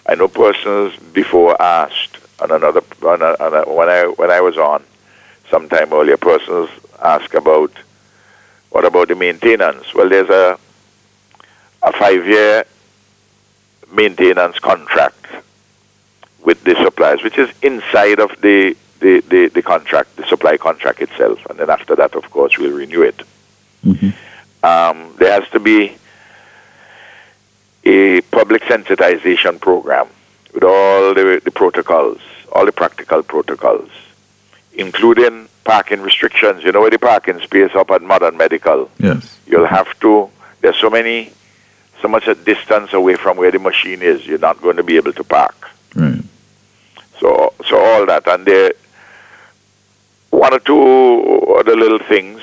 I know persons before asked when I was on sometime earlier, persons asked about what about the maintenance. Well, there's a 5-year maintenance contract with the suppliers, which is inside of the contract, the supply contract itself, and then after that, of course, we'll renew it. Mm-hmm. There has to be a public sensitization program with all the protocols, all the practical protocols, including parking restrictions. You know where the parking space up at Modern Medical? Yes. You'll have to, there's so much a distance away from where the machine is, you're not going to be able to park. Right. So all that, and there one or two other little things